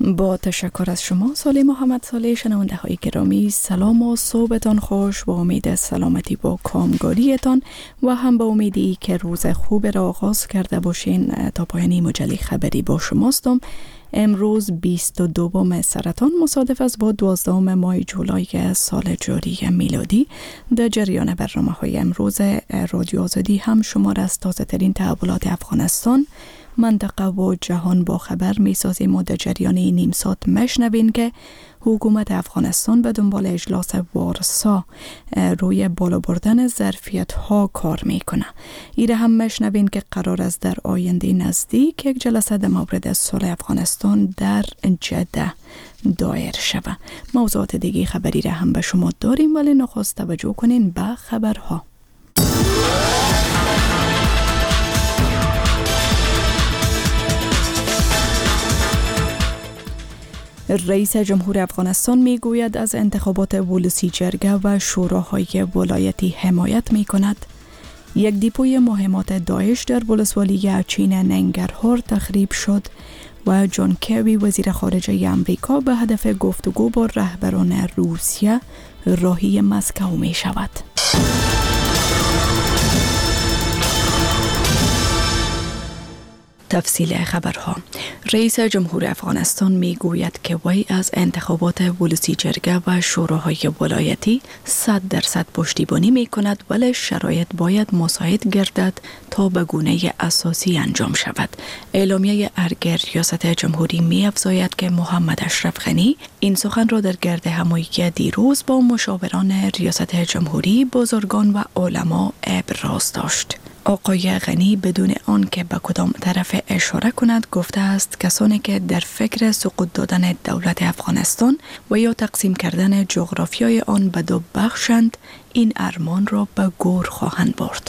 با تشکر از شما سالی محمد صالح. شنونده های گرامی، سلام و صبحتان خوش. با امید سلامتی با کامگاریتان و هم با امیدی که روز خوب را آغاز کرده باشین تا پایان مجله خبری با شماستم. امروز 22 سرطان مصادف است با 12 ماه جولای سال جاری میلادی. در جریان برنامه‌های امروز رادیو آزادی هم شما را از تازه ترین تحولات افغانستان، منطقه و جهان با خبر می‌سازیم و در جریان این نیم ساعت مشنوین که حکومت افغانستان به دنبال اجلاس وارسا روی بالا بردن ظرفیت‌ها کار میکنه. ایره هم مشنوین که قرار است در آینده نزدیک یک جلسه در مورد صلح افغانستان در جده دایر شود. موضوعات دیگه خبری را هم به شما داریم، ولی نخست توجه کنین به خبرها. رئیس جمهور افغانستان میگوید از انتخابات ولسی جرگه و شوراهای ولایتی حمایت می کند. یک دیپوی مهمات داعش در ولسوالی اچین ننگرهار تخریب شد و جان کری وزیر خارجه امریکا به هدف گفتگو با رهبران روسیه راهی مسکو می شود. تفصیل خبرها. رئیس جمهور افغانستان می گوید که وی از انتخابات ولسی جرگه و شوراهای ولایتی 100% پشتیبانی می کند، ولی شرایط باید مساعد گردد تا به گونه اساسی انجام شود. اعلامیه ارگ ریاست جمهوری می افزاید که محمد اشرف غنی این سخن را در گرد همایی دیروز با مشاوران ریاست جمهوری، بزرگان و علما ابراز داشت. آقای غنی بدون آن که به کدام طرف اشاره کند گفته است کسانی که در فکر سقوط دادن دولت افغانستان و یا تقسیم کردن جغرافیای آن به دو بخشند، این ارمان را به گور خواهند برد.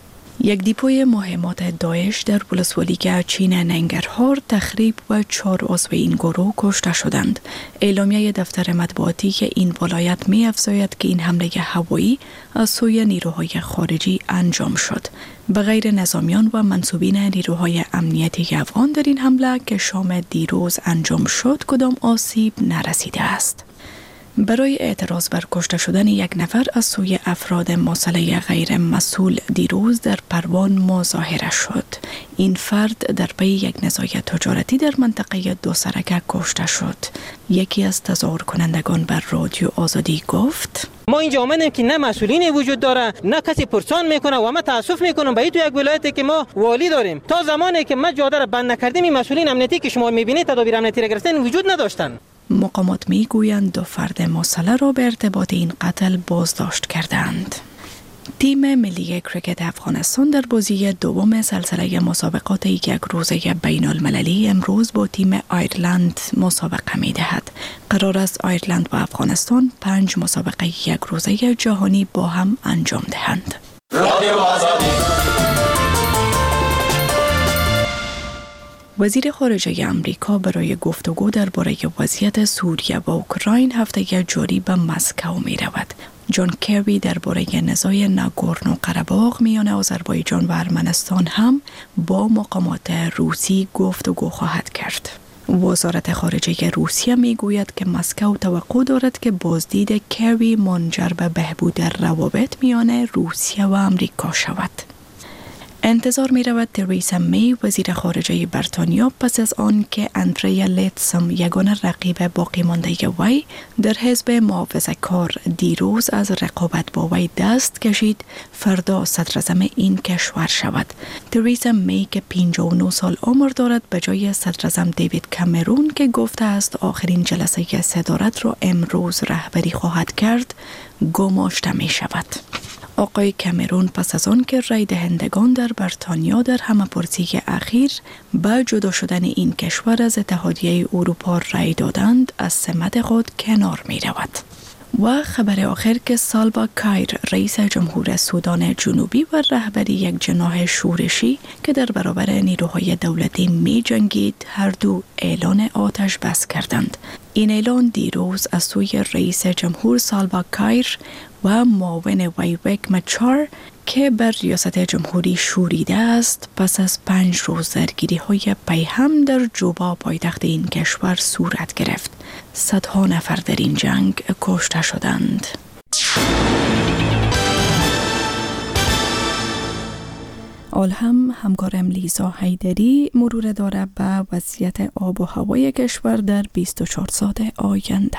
یک دیپوی مهمات داعش در ولسوالی اچین ننگرهار تخریب و 4 عضو این گروه کشته شدند. اعلامیه دفتر مطبوعاتی که این ولایت می افزاید که این حمله هوایی از سوی نیروهای خارجی انجام شد. به غیر نظامیان و منصوبین نیروهای امنیتی افغان در این حمله که شام دیروز انجام شد کدام آسیب نرسیده است. برای اعتراض بر کشته شدن یک نفر از سوی افراد مسلح غیر مسئول دیروز در پروان مظاهره شد. این فرد در پی یک نزاع تجارتی در منطقه دو سرکه کشته شد. یکی از تظاهر کنندگان بر رادیو آزادی گفت: ما اینجا آمدیم که نه مسئولین وجود داره، نه کسی پرسان میکنه و من تاسف میکنم به تو یک ولایتی که ما والی داریم. تا زمانی که ما جاده را بند نکردیم این مسئولین امنیتی که شما میبینید تدابیر امنیتی را گرفتن وجود نداشتن. مقامات میگویند 2 فرد مسلح را به ارتباط این قتل بازداشت کردند. تیم ملی کرکت افغانستان در بازی دوم سلسله مسابقات یک روزه بین المللی امروز با تیم آیرلند مسابقه می دهد. قرار است آیرلند و افغانستان 5 مسابقه یک روزه جهانی با هم انجام دهند. وزیر خارجه امریکا برای گفتگو درباره وضعیت سوریه و اوکراین هفته جاری به مسکو می رود. جان کری درباره نزاع ناگورنو قره‌باغ میان آذربایجان و ارمنستان هم با مقامات روسی گفتگو خواهد کرد. وزارت خارجه روسیه می گوید که مسکو توقع دارد که بازدید کری منجر به بهبود روابط میان روسیه و امریکا شود. انتظار می رود تریسا می وزیر خارجه بریتانیا پس از آن که اندریا لیتسم یگانه رقیب باقی مانده وی در حزب محافظه‌کار دیروز از رقابت با وی دست کشید فردا صدراعظم این کشور شود. تریسا می که 59 سال عمر دارد به جای صدراعظم دیوید کامرون که گفته است آخرین جلسه صدارت را امروز رهبری خواهد کرد گماشته می شود. آقای کامرون پس از آن که رای دهندگان در بریتانیا در همه‌پرسی اخیر با جدا شدن این کشور از اتحادیه اروپا رای دادند از سمت خود کنار می رود. و خبر آخر که سالوا کایر رئیس جمهور سودان جنوبی و رهبری یک جناح شورشی که در برابر نیروهای دولتی می جنگید هر دو اعلان آتش بس کردند. این اعلان دیروز از سوی رئیس جمهور سالوا کایر و معاون وی ریک مچار که بر ریاست جمهوری شوریده است پس از 5 روز درگیری‌های پیهم در جوبا پایتخت این کشور صورت گرفت. صدها نفر در این جنگ کشته شدند. آل هم همکارم لیزا حیدری مرور داره به وضعیت آب و هوای کشور در 24 ساعت آینده.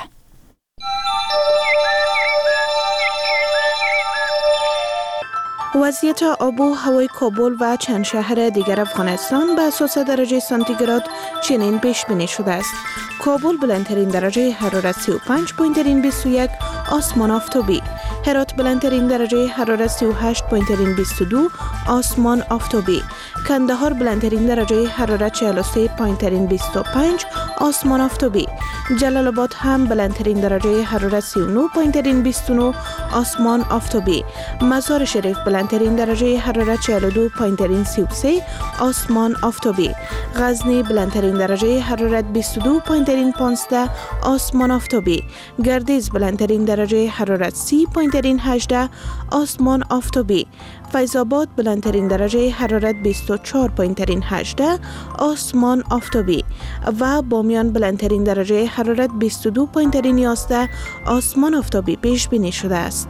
وضعیت آب و هوای کابل و چند شهر دیگر افغانستان به اساس درجه سانتیگراد چنین پیش بینی شده است. کابل بلندترین درجه حرارت 35.21 آسمان آفتابی، هرات بلندترین درجه حرارت 38.22 آسمان آفتابی، کندهار بلندترین درجه حرارت 43.25 آسمان آفتابی، جلال آباد هم بلندترین درجه حرارت 39.29 آسمان آفتابی، مزار شریف بلندترین درجه حرارت 42.33 آسمان آفتابی، غزنی بلندترین درجه حرارت 22.15 آسمان آفتابی، گردیز بلندترین درجه حرارت 30.18 آسمان آفتابی، فیض آباد بلندترین درجه حرارت 24.18 آسمان آفتابی و بامیان بلندترین درجه حرارت 22.11 آسمان آفتابی پیش بینی شده است.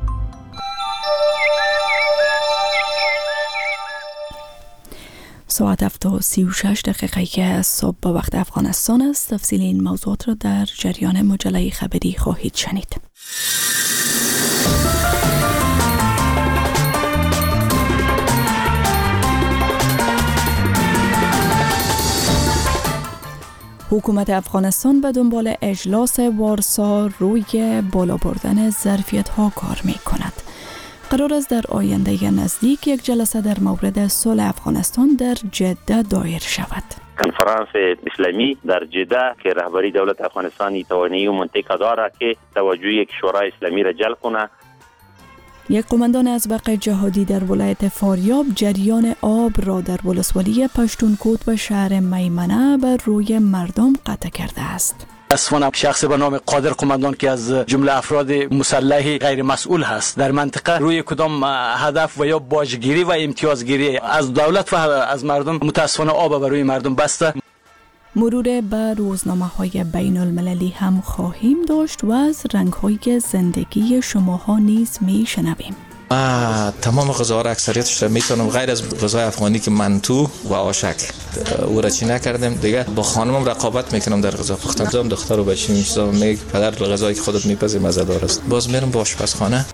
ساعت 7:36 که صبح به وقت افغانستان است. تفصیل این موضوعات را در جریان مجله خبری خواهید شنید. حکومت افغانستان به دنبال اجلاس وارسا روی بالا بردن ظرفیت‌ها کار می‌کند. قرار است در آینده نزدیک یک جلسه در مورد صلح افغانستان در جده دایر شود. کنفرانس اسلامی در جده که رهبری دولت افغانستانی توانایی و منطقه دارد که توجه یک شورای اسلامی را جلب کنه. یک قماندان ازبق جهادی در ولایت فاریاب جریان آب را در ولسوالی پشتونکوت و شهر میمنه بر روی مردم قطع کرده است. متاسفانه شخصی به نام قادر قماندان که از جمله افراد مسلح غیر مسئول هست در منطقه روی کدام هدف و یا باجگیری و امتیازگیری از دولت و از مردم متاسفانه آب بر روی مردم بسته. مرور به روزنامه‌های بین المللی هم خواهیم داشت و از رنگ‌های زندگی شماها نیز می‌شنویم. تمام غذاها را اکثریتش را میتونم غیر از غذای افغانی که منتو و آشکل او را چی نکردم دیگه. با خانمم رقابت میکنم در غذا پختن. هم دختر و بچه میشم میگه پدر غذایی که خودت میپزی مزه‌دار است. باز میرم با آشپزخانه.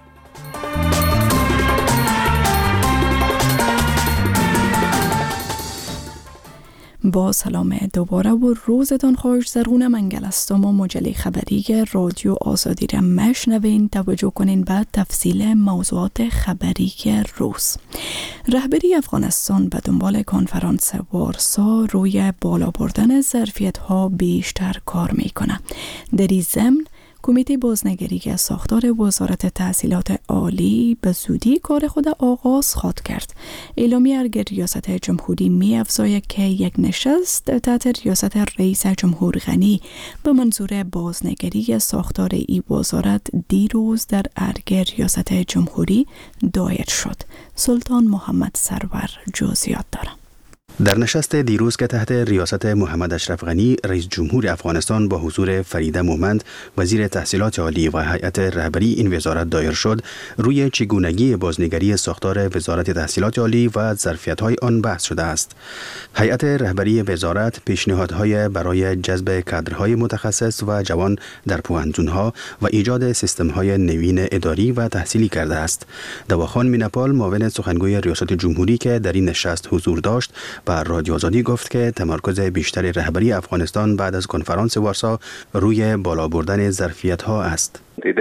با سلام دوباره و روزتان خوش. زرغونه منگل هستم و مجله خبری رادیو آزادی را مشنوین. توجه کنین به تفصیل موضوعات خبری روز. رهبری افغانستان به دنبال کنفرانس وارسا روی بالا بردن ظرفیت‌ها بیشتر کار میکنه. در این ضمن کمیته بازنگری از ساختار وزارت تحصیلات عالی به زودی کار خود آغاز خواهد کرد. اعلامیه ارگر ریاست جمهوری می افزاید که یک نشست تحت ریاست رئیس جمهور غنی به منظور بازنگری ساختار ای وزارت دیروز در ارگر ریاست جمهوری دایر شد. سلطان محمد سرور جزئیات دارد. در نشست دیروز که تحت ریاست محمد اشرف غنی رئیس جمهور افغانستان با حضور فریده مومند وزیر تحصیلات عالی و هیئت رهبری این وزارت دایر شد، روی چگونگی بازنگری ساختار وزارت تحصیلات عالی و ظرفیت‌های آن بحث شده است. هیئت رهبری وزارت پیشنهادهای برای جذب کادرهای متخصص و جوان در پوهنتون‌ها و ایجاد سیستم‌های نوین اداری و تحصیلی کرده است. دواخان مینپال معاون سخنگوی ریاست جمهوری که در این نشست حضور داشت و رادیو آزادی گفت که تمرکز بیشتر رهبری افغانستان بعد از کنفرانس وارسا روی بالا بردن ظرفیت‌ها است.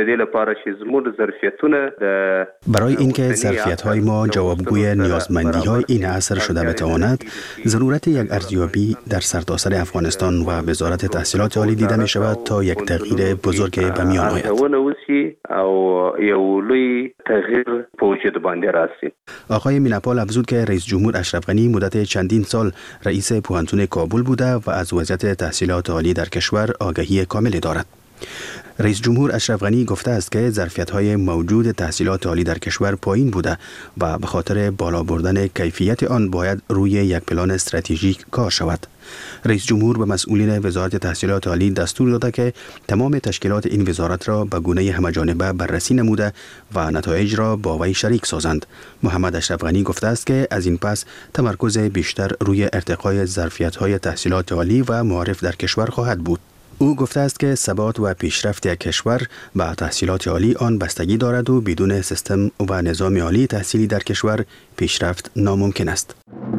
برای اینکه ظرفیت‌های ما جوابگوی نیازمندی‌های این عصر شده بتواند، ضرورت یک ارزیابی در سرتاسر افغانستان و وزارت تحصیلات عالی دیده می شود تا یک تغییر بزرگ به میان آید. آقای میناپال افزود که رئیس جمهور اشرف غنی مدت چندین سال رئیس پوهنتون کابل بوده و از وضعیت تحصیلات عالی در کشور آگاهی کامل دارد. رئیس جمهور اشرف غنی گفته است که ظرفیت‌های موجود تحصیلات عالی در کشور پایین بوده و به خاطر بالا بردن کیفیت آن باید روی یک پلان استراتژیک کار شود. رئیس جمهور به مسئولین وزارت تحصیلات عالی دستور داده که تمام تشکیلات این وزارت را به گونه همه‌جانبه بررسی نموده و نتایج را با وی شریک سازند. محمد اشرف غنی گفته است که از این پس تمرکز بیشتر روی ارتقای ظرفیت‌های تحصیلات عالی و معارف در کشور خواهد بود. او گفته است که ثبات و پیشرفت یک کشور به تحصیلات عالی آن بستگی دارد و بدون سیستم و نظام عالی تحصیلی در کشور پیشرفت ناممکن است.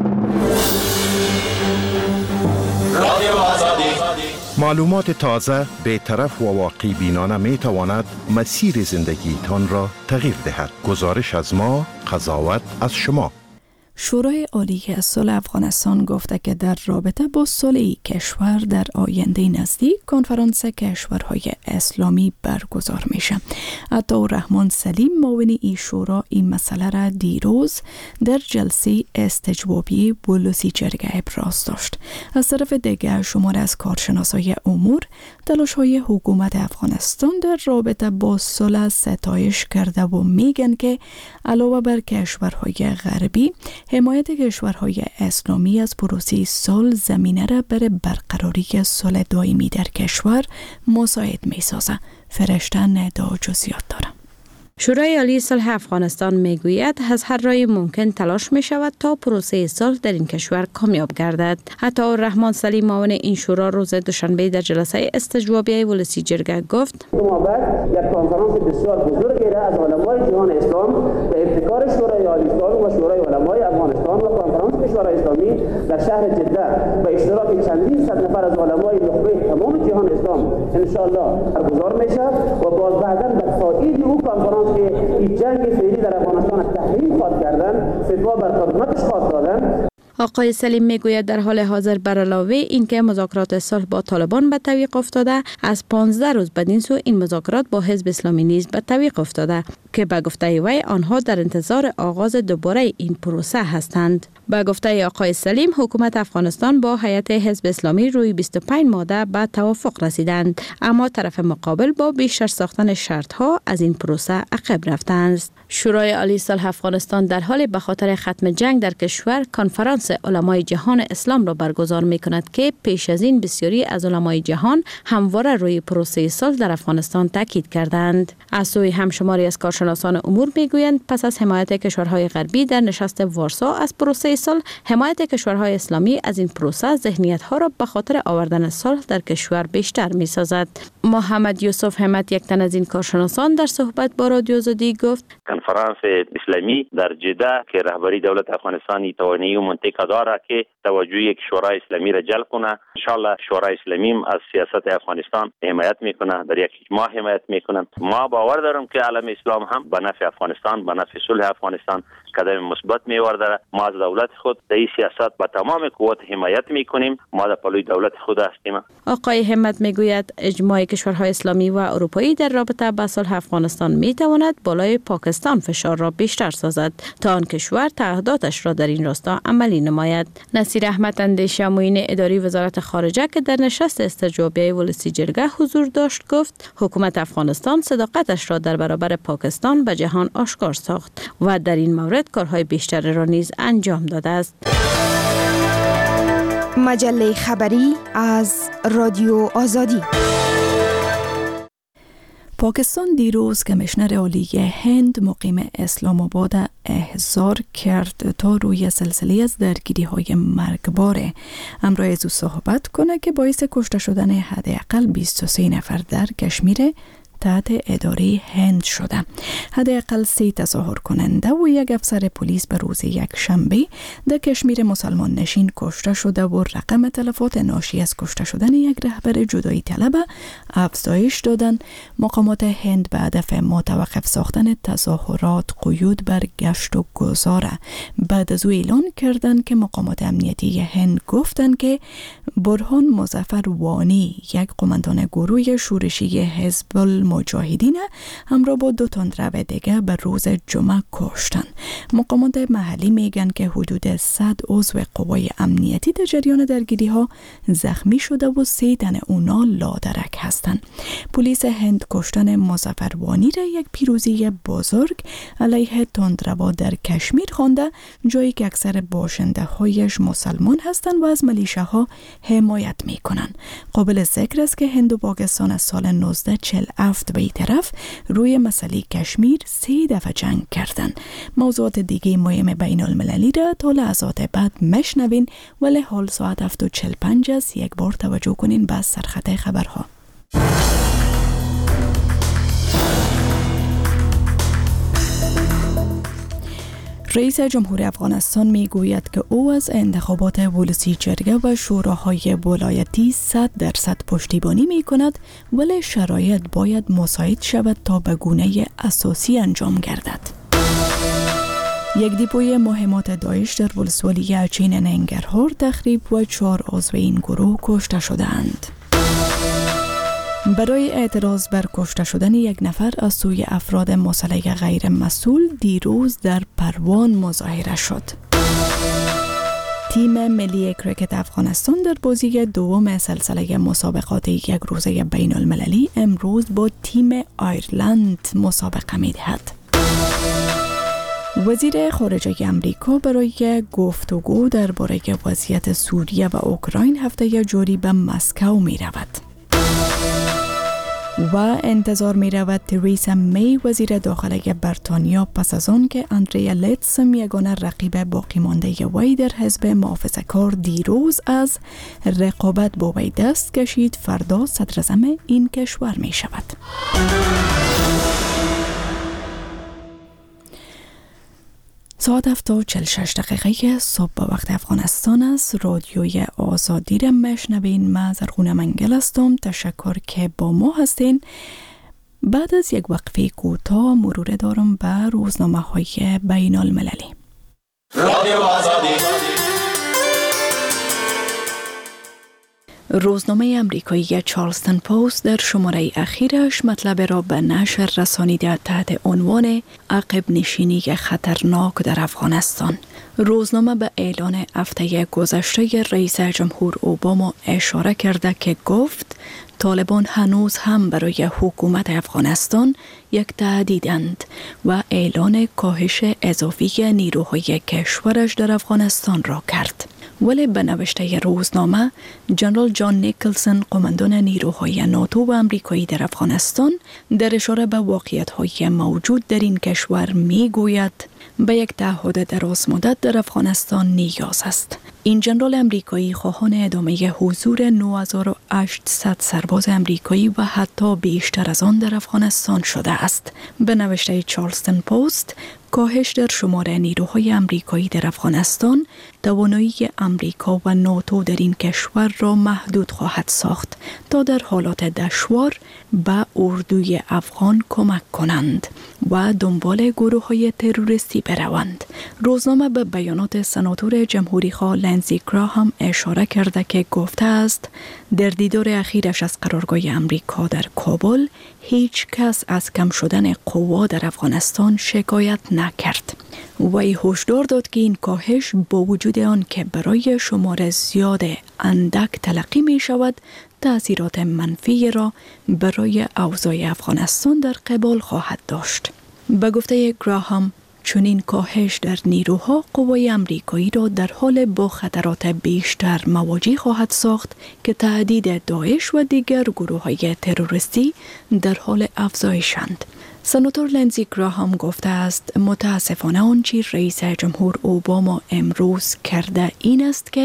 معلومات تازه، بی‌طرف و واقعی بینانه می تواند مسیر زندگیتان را تغییر دهد. گزارش از ما، قضاوت از شما. شورای عالی صلح افغانستان گفته که در رابطه با صلح کشور در آینده نزدیک کنفرانس کشورهای اسلامی برگزار میشه. عطاالرحمن سلیم معاون این شورا این مسئله را دیروز در جلسه استجوابی بولوسی جرگه ابراز داشت. از طرف دیگر شمار از کارشناسای امور تلاش‌های حکومت افغانستان در رابطه با صلح ستایش کرده و میگن که علاوه بر کشورهای غربی، حمایت کشورهای اسلامی از پروسه صلح زمینه را برای برقراری صلح دائمی در کشور مساعد می‌سازد. فرشته ندا جزئیات دارم. شورای عالی صلح افغانستان میگوید از هر راه ممکن تلاش می شود تا پروسه صلح در این کشور کامیاب گردد. عطاالرحمن سلیم معاون این شورا روز دوشنبه در جلسه استجوابی ولسی جرگه گفت: ما بعد یک کنفرانس بسیار بزرگی را از علمای جهان اسلام به ابتکار شورای عالی صلح و شورای علمای افغانستان و کنفرانس کشورهای اسلامی در شهر جده به اشتراک چندین صد نفر از علمای نخبه تمام جهان اسلام ان شاء الله برگزار میشه و باز بعداً در سایر او کنفرانس که این جنگ فعلی در افغانستان تحریم خواهد کردن، فتوا بر خدمتش خواهد دادن. آقای سلیم میگوید در حال حاضر بر علاوه اینکه مذاکرات صلح با طالبان به تعویق افتاده، از 15 روز بدین سو این مذاکرات با حزب اسلامی نیز به تعویق افتاده که به گفته وی آنها در انتظار آغاز دوباره این پروسه هستند. به گفته آقای سلیم، حکومت افغانستان با هیئت حزب اسلامی روی 25 ماده به توافق رسیدند، اما طرف مقابل با بیشتر ساختن شرطها از این پروسه عقب رفتند. شورای عالی صلح افغانستان در حال به خاطر ختم جنگ در کشور کنفرانس علمای جهان اسلام را برگزار می کند که پیش از این بسیاری از علمای جهان همواره روی پروسه صلح در افغانستان تاکید کردند. از سوی هم شماری از کارشناسان امور میگویند پس از حمایت کشورهای غربی در نشست وارسا از پروسه صلح، حمایت کشورهای اسلامی از این پروسه ذهنیت‌ها را به خاطر آوردن صلح در کشور بیشتر می‌سازد. محمد یوسف همت، یک تن از این کارشناسان، در صحبت با رادیو آزادی گفت: کنفرانس اسلامی در جده که رهبری دولت افغانستان توانایی و منطقه داره که توجه یک شورای اسلامی را جلب کنه. ان شاء الله شورای اسلامی از سیاست افغانستان حمایت میکنه، در یک ماه حمایت میکنه. ما باور دارم که عالم اسلام هم به نفع افغانستان، به نفع صلح افغانستان قدم مثبت می‌ورداره. ما از دولت خود در این سیاست با تمام قوت حمایت میکنیم. ما در پلوی دولت خود هستیم. آقای همت میگوید اجماع کشورهای اسلامی و اروپایی در رابطه با صلح افغانستان میتواند بالای پاکستان فشار را بیشتر سازد تا آن کشور تعهداتش را در این راستا عملی نماید. نصیر احمد اندیشه، معین اداری وزارت خارجه که در نشست استجوابی ولسی جرگه حضور داشت، گفت حکومت افغانستان صداقتش را در برابر پاکستان به جهان آشکار ساخت و در این مورد کارهای بیشتر را نیز انجام داده است. مجله خبری از رادیو آزادی. پاکستان دیروز کمیشنر عالی هند مقیم اسلام آباد احضار کرد تا روی سلسله از درگیری‌های مرگبار همراه از او صحبت کنه که باعث کشته شدن حداقل 23 نفر در کشمیر تحت اداره هند شده. حداقل 3 تظاهر کننده و یک افسر پلیس به روز یک شنبه در کشمیر مسلمان نشین کشته شده و رقم تلفات ناشی از کشته شدن یک رهبر جدایی طلب افزایش دادن. مقامات هند به هدف متوقف ساختن تظاهرات قیود بر گشت و گذار بعد از او اعلان کردند که مقامات امنیتی هند گفتند که برهان مظفر وانی، یک قماندان گروه شورشی حزب المجاهدین، همراه با 2 تندرو دیگر به روز جمعه کشتند. مقامات محلی میگن که حدود 100 عضو قوای امنیتی در جریان درگیری ها زخمی شده و 3 تن اونا لادرک هستند. پلیس هند کشتن مظفر وانی را یک پیروزی بزرگ علیه تندرو در کشمیر خوانده، جایی که اکثر باشنده هایش مسلمان هستند و از ملیشه حمایت می کنند. قابل ذکر است که هند و پاکستان از سال 1947 به این طرف روی مسئله کشمیر 3 دفعه جنگ کردند. موضوعات دیگه مهم بین المللی را تا لحظات بعد مشنوین، ولی حال ساعت 7:45 است. یک بار توجه کنین به سرخط خبرها. رئیس جمهور افغانستان می گوید که او از انتخابات ولسی جرگه و شوراهای ولایتی 100% پشتیبانی می کند، ولی شرایط باید مساعد شود تا به گونه اساسی انجام گردد. یک دیپوی مهمات داعش در ولسوالی اچین ننگرهار تخریب و 4 عضو این گروه کشته شدند. برای اعتراض بر کشته شدن یک نفر از سوی افراد مسلح غیر مسئول دیروز در پروان مظاهره شد. تیم ملی کریکت افغانستان در بازی دوم سلسله مسابقات یک روزه بین المللی امروز با تیم آیرلند مسابقه می دهد. وزیر خارجه امریکا برای گفتگو درباره وضعیت سوریه و اوکراین هفته جاری به مسکو می رود. و انتظار می رود تریسا می وزیر داخلی بریتانیا پس از آن که اندریا لیتز یگانه رقیب باقی مانده وی در حزب محافظه‌کار دیروز از رقابت با وی دست کشید، فردا صدراعظم این کشور می شود. ساعت 7:46 صبح به وقت افغانستان است. رادیوی آزادی را میشنوین. من زرغونه منگل هستم. تشکر که با ما هستین. بعد از یک وقفه کوتاه مرور دارم به روزنامه‌های بین المللی. رادیو آزادی. روزنامه امریکایی چارلستون پست در شماره اخیرش مطلب را به نشر رسانیده تحت عنوان عقب نشینی خطرناک در افغانستان. روزنامه به اعلان هفته گذشته رئیس جمهور اوباما اشاره کرده که گفت طالبان هنوز هم برای حکومت افغانستان یک تهدیدند و اعلان کاهش اضافی نیروهای کشورش در افغانستان را کرد. ولی به نوشته روزنامه، جنرال جان نیکلسون، قماندان نیروهای ناتو و امریکایی در افغانستان، در اشاره به واقعیت‌های موجود در این کشور می‌گوید به یک تعهد درازمدت در افغانستان نیاز است. این جنرال امریکایی خواهان ادامه حضور 9800 سرباز امریکایی و حتی بیشتر از آن در افغانستان شده است. به نوشته چارلستون پست، کاهش در شمار نیروهای امریکایی در افغانستان توانایی امریکا و ناتو در این کشور را محدود خواهد ساخت تا در حالات دشوار به اردوی افغان کمک کنند و دنبال گروه‌های تروریستی بروند. روزنامه به بیانات سناتور جمهوری خواه لنزی گراهام اشاره کرده که گفته است در دیدار اخیرش از قرارگاه امریکا در کابل هیچ کس از کم شدن قوا در افغانستان شکایت نکرد. وی هشدار داد که این کاهش با وجود آن که برای شمار زیاد اندک تلقی می شود، تأثیرات منفی را برای اوضاع افغانستان در قبال خواهد داشت. به گفته گراهام، چنین کاهش در نیروها قوای امریکایی را در حال با خطرات بیشتر مواجه خواهد ساخت که تهدید داعش و دیگر گروه‌های تروریستی در حال افزایشند. سناتور لنزی گراهام گفته است متاسفانه آنچه رئیس جمهور اوباما امروز کرده این است که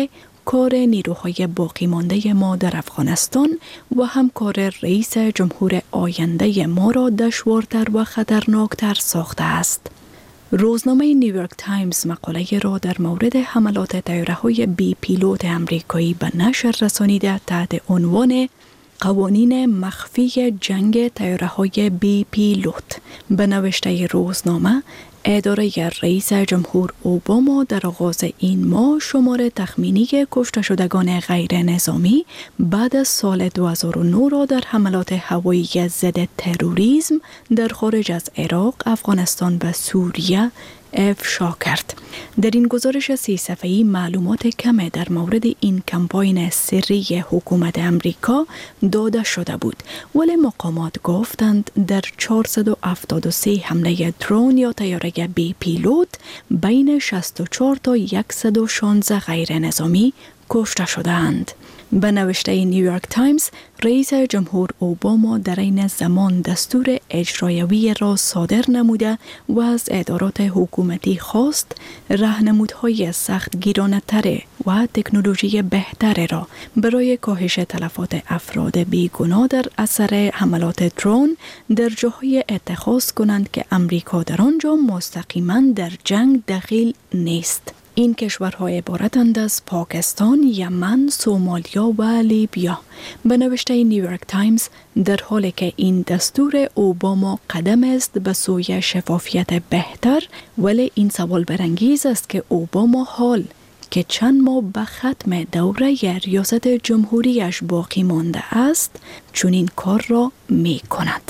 کار نیروهای باقی مانده ما در افغانستان و همکار رئیس جمهور آینده ما را دشوارتر و خطرناکتر ساخته است. روزنامه نیویورک تایمز مقاله را در مورد حملات طیاره‌های بی پیلوت آمریکایی به نشر رسانیده تحت عنوان قوانین مخفی جنگ طیاره‌های بی پیلوت به نوشته روزنامه، اداره رئیس جمهور اوباما در آغاز این ماه شمار تخمینی کشته شدگان غیر نظامی بعد از سال 2009 را در حملات هوایی ضد تروریسم در خارج از عراق، افغانستان و سوریه افشا کرد. در این گزارش 30 صفحه‌ای معلومات کمی در مورد این کمپاین سری حکومت امریکا داده شده بود، ولی مقامات گفتند در 473 حمله درون یا طیاره بی پیلوت بین 64 تا 116 غیر نظامی کشته شدند. به نوشته نیویورک تایمز، رئیس جمهور اوباما در این زمان دستور اجرایوی را صادر نموده و از ادارات حکومتی خواست راهنمودهای سخت گیرانه‌تر و تکنولوژی بهتر را برای کاهش تلفات افراد بیگناه در اثر حملات درون در جاهای اتخاذ کنند که امریکا در آنجا مستقیما در جنگ دخیل نیست. این کشورها عبارتند از پاکستان، یمن، سومالیا و لیبیا. به نوشته نیویورک تایمز، در حالی که این دستور اوباما قدم است به سوی شفافیت بهتر، ولی این سوال برانگیز است که اوباما حال که چند ماه به ختم دوره ریاست جمهوریش باقی مانده است، چون این کار را می کند.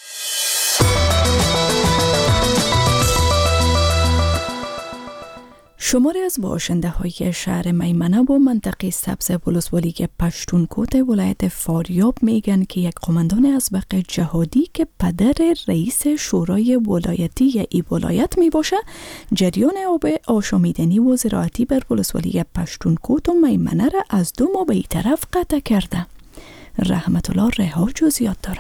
شماری از باشنده های شهر میمنه و منطقه سبز ولسوالی پشتونکوت ولایت فاریاب میگن که یک قماندان ازبق جهادی که پدر رئیس شورای ولایتی ای ولایت می باشه، جریان آب آشامیدنی و زراعتی بر ولسوالی پشتونکوت و میمنه را از 2 ماه به این طرف قطع کرده. رحمت الله رها جزئیات داره.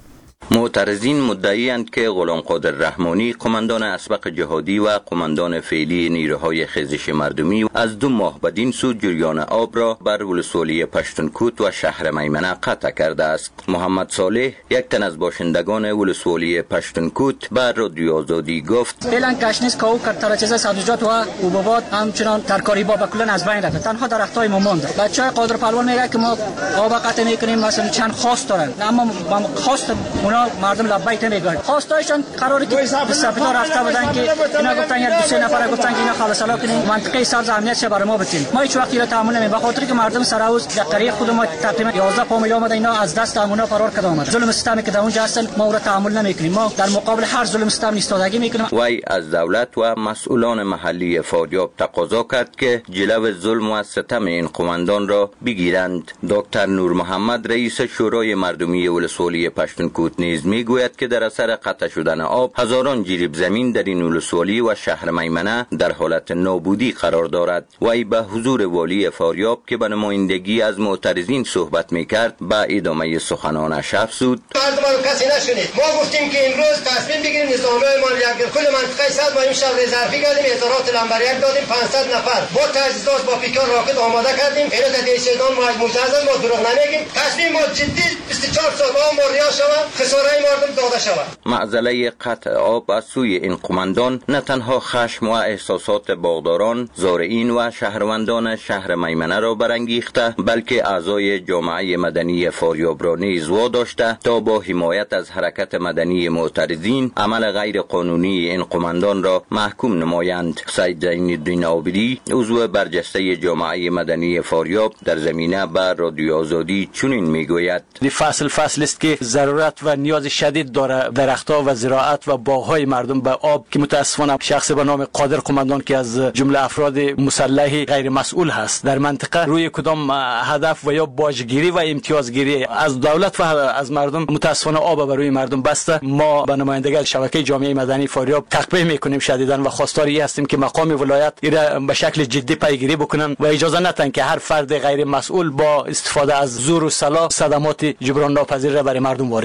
معترضین مدعی‌اند که غلام قادر رحمانی، قماندان اسبق جهادی و قماندان فعلی نیروهای خیزش مردمی، از 2 ماه بدین سو جریان آب را بر ولسوالی پشتونکوت و شهر میمنه قطع کرده است. محمد صالح، یک تن از باشندگان ولسوالی پشتونکوت، بر رادیو آزادی گفت: فعلا کشنیس کاو کرد چیزا سبزیجات و حبوبات همچنان ترکاری با کلا از بین رفته، تنها درختای ما مونده. بچه‌های قادر پهلوان میگه که ما آب قطع میکنیم، مثلا چند خواست دارن، اما خواست مردم لبیک نمیگن. خواستایشان قراره که سپیدا رفته بودن که اینا گفتن یا 2 نفر گفتن که اینا خلاص الا کنیم منطقه سبز امنیت شه برای ما بتین. ما هیچ وقتی را تحمل نمی، به خاطر که مردم سراوز در طریق خود ما تقریبا 11 فامیل اومد اینا از دست امونا فرار کرده اومد. ظلم ستمی که در اونجا هستن ما را تحمل نمیکنیم. ما در مقابل هر ظلم ستم ایستادگی میکنیم. وی از دولت و مسئولان محلی فاریاب تقاضا کرد که جلو ظلم و ستم این قماندان را بگیرند. دکتر نور محمد، رئیس شورای مردمی ولسوالی پشتونکوت نیز میگوید که در اثر قطع شدن آب هزاران جریب زمین در این ولسوالی و شهر میمنه در حالت نابودی قرار دارد. وی به حضور والی فاریاب که به نمایندگی از معترضین صحبت میکرد به ادامه سخنانش افزود: مردم کسی نشنید. ما گفتیم که امروز تصمیم بگیریم نظامیای ما یک کل منطقه 100 ما این شهر ظرفی کردیم، اظهارات لنبریک دادیم، 500 نفر با تجهیزات با پیکان راکت آماده کردیم. اینا در دیشدان ما مجهز ما دروغ نمیگیم. تصمیم ما جدی 24 سال ما ریا شود، خساره مردم داده شود. معضله قطع آب از سوی این قماندان نه تنها خشم و احساسات باغداران، زارعین و شهروندان شهر میمنه را برانگیخته، بلکه اعضای جامعه مدنی فاریاب را نیز واداشته تا با حمایت از حرکت مدنی معترضین عمل غیر قانونی این قماندان را محکوم نمایند. سید زین‌الدین عابدی، عضو برجسته جامعه مدنی فاریاب، در زمینه بر رادیو آزادی چنین میگوید: فصل است که ضرورت و نیاز شدید داره درختها و زراعت و باغ‌های مردم به آب، که متاسفانه شخص به نام قادر قماندان که از جمله افراد مسلح غیر مسئول هست در منطقه روی کدام هدف و یا باجگیری و امتیازگیری از دولت و از مردم متاسفانه آب بر روی مردم بسته. ما به نمایندگان شبکه جامعه مدنی فاریاب تقبیح میکنیم شدیداً و خواستاری هستیم که مقام ولایت ایره به شکل جدی پیگیری بکنن و اجازه ندن که هر فرد غیر مسئول با استفاده از زور و سلاح صدمات جبران ناپذیر را برای مردم وارد بکنه.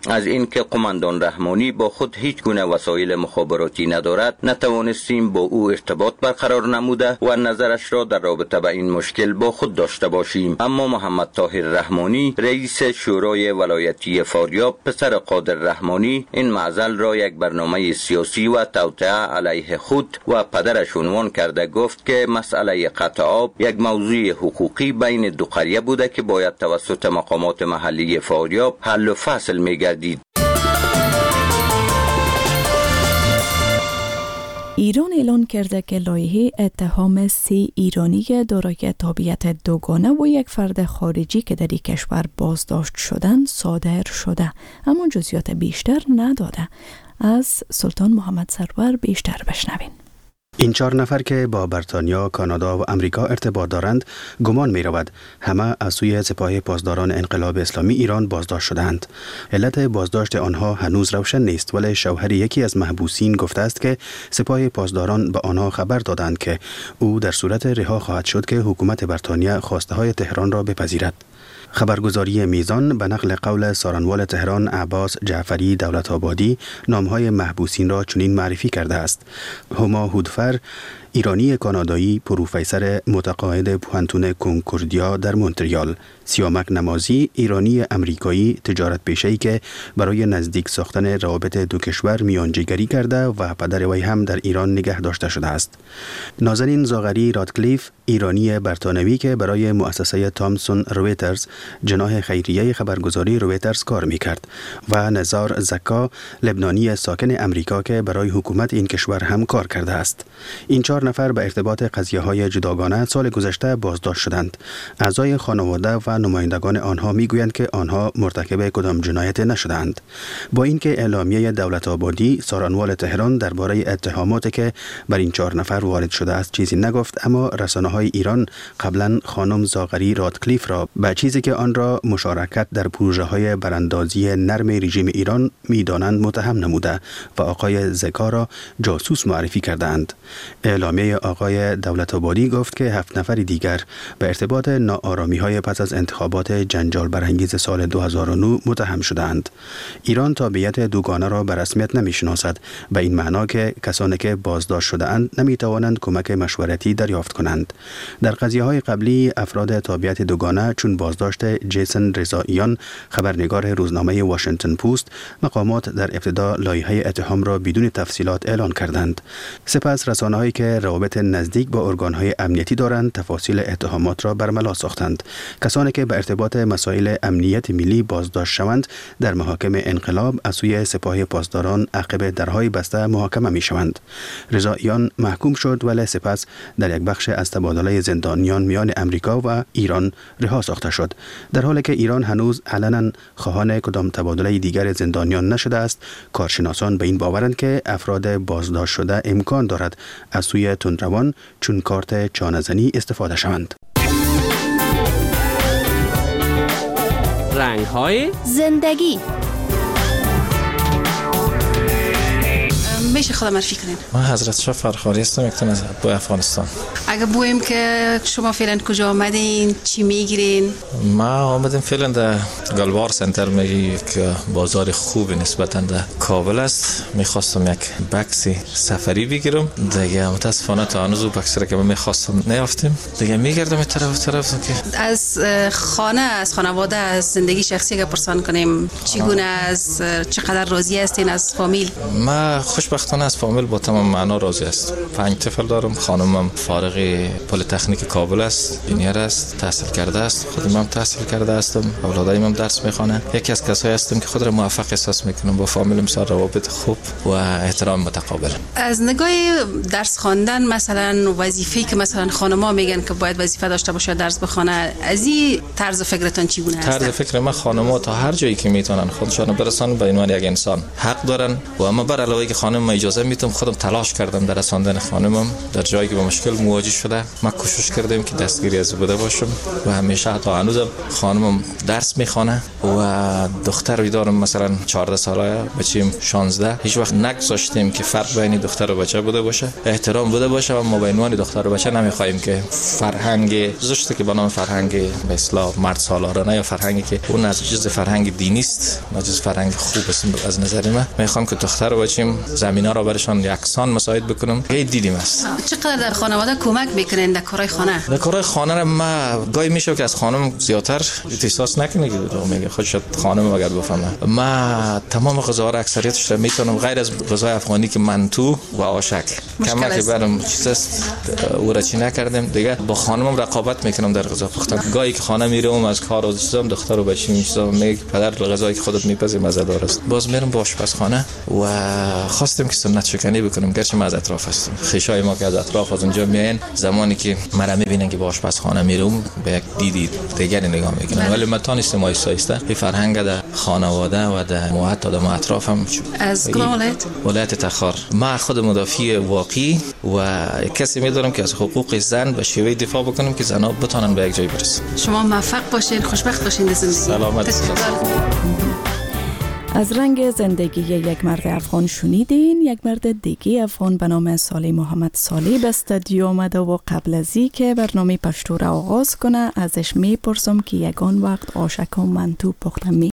از اینکه قماندان رحمانی با خود هیچ گونه وسایل مخابراتی ندارد نتوانستیم با او ارتباط برقرار نموده و نظرش را در رابطه با این مشکل با خود داشته باشیم. اما محمد طاهر رحمانی رئیس شورای ولایتی فاریاب پسر قادر رحمانی این معضل را یک برنامه سیاسی و توطئه علیه خود و پدرش عنوان کرده گفت که مسئله قطع آب یک موضوع حقوقی بین دو قریه بوده که باید توسط مقامات محلی فاریاب حل و فصل می‌گردید. ایران اعلان کرده که لایحه اتهام 3 ایرانی دارای تابعیت دوگانه و یک فرد خارجی که در این کشور بازداشت شدند صادر شده، اما جزئیات بیشتر نداده. از سلطان محمد سرور بیشتر بشنوین. این 4 نفر که با بریتانیا، کانادا و امریکا ارتباط دارند گمان می رود همه از سوی سپاه پاسداران انقلاب اسلامی ایران بازداشت شدند. علت بازداشت آنها هنوز روشن نیست، ولی شوهر یکی از محبوسین گفته است که سپاه پاسداران به آنها خبر دادند که او در صورت رها خواهد شد که حکومت بریتانیا خواسته های تهران را بپذیرد. خبرگزاری میزان به نقل قول سارنوال تهران عباس جعفری دولت‌آبادی نامهای محبوسین را چنین معرفی کرده است: هما هودفر، ایرانی کانادایی، پروفسور متقاعد پوهنتون کنکوردیا در مونتریال. سیامک نمازی، ایرانی امریکایی، تجارت پیشه‌ای که برای نزدیک ساختن روابط دو کشور میانجیگری کرده و پدر وی هم در ایران نگه داشته شده است. نازنین زاغری رادکلیف، ایرانی بریتانیایی که برای مؤسسه تامسون رویترز، جناح خیریه خبرگزاری رویترز کار می‌کرد، و نزار زکا، لبنانی ساکن امریکا که برای حکومت این کشور هم کار کرده است. این 4 نفر به ارتباط قضیه‌های جداگانه سال گذشته بازداشت شدند. اعضای خانواده و نمایندگان آنها میگویند که آنها مرتکب کدام جنایت نشدند. با اینکه اعلامیه دولت‌آبادی سارنوال تهران درباره اتهاماتی که بر این 4 نفر وارد شده است چیزی نگفت، اما رسانه‌های ایران قبلا خانم زاغری رادکلیف را به چیزی که آن را مشارکت در پروژه‌های براندازی نرم رژیم ایران می‌دانند متهم نموده و آقای زکا را جاسوس معرفی کردند. اعلامیه آقای دولت‌آبادی گفت که 7 نفر دیگر به ارتباط ناآرامی‌های پس از انتخابات جنجال برانگیز سال 2009 متهم شدند. ایران تابعیت دوگانه را به رسمیت نمی‌شناسد، به این معنا که کسانی که بازداشت شده‌اند نمی‌توانند کمک مشورتی دریافت کنند. در قضیه‌های قبلی افراد تابعیت دوگانه چون بازداشت جیسن رضاییان، خبرنگار روزنامه واشنگتن پست، مقامات در ابتدا لایحه اتهام را بدون تفصیلات اعلان کردند. سپس رسانه‌هایی که روابط نزدیک با ارگان‌های امنیتی دارند تفاصیل اتهامات را برملا ساختند. کسانی که به ارتباط مسائل امنیت ملی بازداشت شوند در محاکم انقلاب از سوی سپاه پاسداران عقب درهای بسته محاکمه می‌شوند. رضاییان محکوم شد ولی سپس در یک بخش از تبادله زندانیان میان امریکا و ایران رها ساخته شد، در حالی که ایران هنوز علنا خواهان کدام تبادله دیگر زندانیان نشده است. کارشناسان به این باورند که افراد بازداشت شده امکان دارد از سوی تندروان چون کارت چانه‌زنی استفاده شوند. رنگ‌های زندگی. میشه خودم معرفی کنین؟ من حضرت شاه فرخاری هستم، یک تن از بوی افغانستان. اگه بویم که شما فعلا کجا آمدین؟ چی میگیرین؟ ما آمدیم فعلا در گلوار سنتر، یک بازار خوب نسبتا در کابل است. میخواستم یک بکسی سفری بگیرم دیگه، متاسفانه تا هنوز بکسی را که من میخواستم نیافتیم دیگه. میگردم این طرف که از خانه، از خانواده، از زندگی شخصی که پرسان کنیم چگونه، از چقدر راضی هستین از فامیل؟ ما خوشبختانه از فامیل با تمام معنا راضی است. 5 طفل دارم. خانمم فارغ پلی تکنیک کابل است، انجینیر است، تحصیل کرده است. خودم هم تحصیل کرده هستم. اولادایم هم درس میخوانند. یکی از کسایی هستم که خود را موفق احساس میکنم. با فامیلم سر روابط خوب و احترام متقابل. از نگاه درس خواندن، مثلا وظیفه‌ای که مثلا خانم‌ها میگن که باید وظیفه داشته باشه درس بخونه، از این طرز فکرتون چگونه است؟ طرز فکر من خانم‌ها تا هر جایی که میتونن خودشون برسونن به عنوان یک انسان حق دارن و اما بر علاوه که خانم اجازه میتم خودم تلاش کردم در رساندن خانمم در جایی که با مشکل مواجه شده. ما کوشش کردیم که دستگیری از بوده باشم و همیشه تا هنوزم خانمم درس میخونه و دختری دارم مثلا 14 ساله، بچیم 16. هیچ وقت نگذاشتیم که فرق بین دختر و بچه بوده باشه، احترام بوده باشه و ما به عنوان دختر و بچه نمیخوایم که فرهنگ زشتی که به نام فرهنگ به اصطلاح مرد سالارانه یا فرهنگی که اون از جز فرهنگ دینی است، نه جز فرهنگ خوب است. از نظر من میخوام که دختر و بچیم زمینا رو برشان یکسان مساعد بکنم. این دیدیم است. چقدر در خانواده کمک میکنین در کارهای خانه؟ در کارهای خانه را ما گاهی میشه که از خانم زیادتر احساس نکنه که میگه خودش خانم اگر بفهمه. ما تمام غذاها را اکثریتش را میتونم غیر از غذای افغانی که منتو و آشک کمک برام چیز است او را چی نکردم دیگه. با خانمم رقابت میکنم در غذا پختن. گاهی که خانه میرم از کار و چیزام دختر و بچه‌م چیزا میگه پدر غذایی که خودت میپزی مزه‌دار است. باز میرم با آشپزخانه و خواستم که سنت شکنی بکنم، گرچه ما از اطراف هستم. خیشای ما که از اطراف از اونجا میاین زمانی که مرا میبینن که با آشپزخانه میرم به یک دیدی دیگری نگاه میکنن. ولی من تانستم آیسته این فرهنگ در خانواده و در محیط و اطرافم از ولایت تخار. ما خود مدافع واقعی و کسی میدارم که از حقوق زن و شیوه دفاع بکنم که زنها بتونن به یک جای برسن. شما موفق باشین، خوشبخت باشین در زندگی. سلامت. از رنگ زندگی یک مرد افغان شنیدین. یک مرد دیگه افغان به نام صالح محمد صالح به استودیو آمده و قبل از این که برنامه پشتو را آغاز کنه ازش میپرسم که یگان وقت آشک و منتو پخته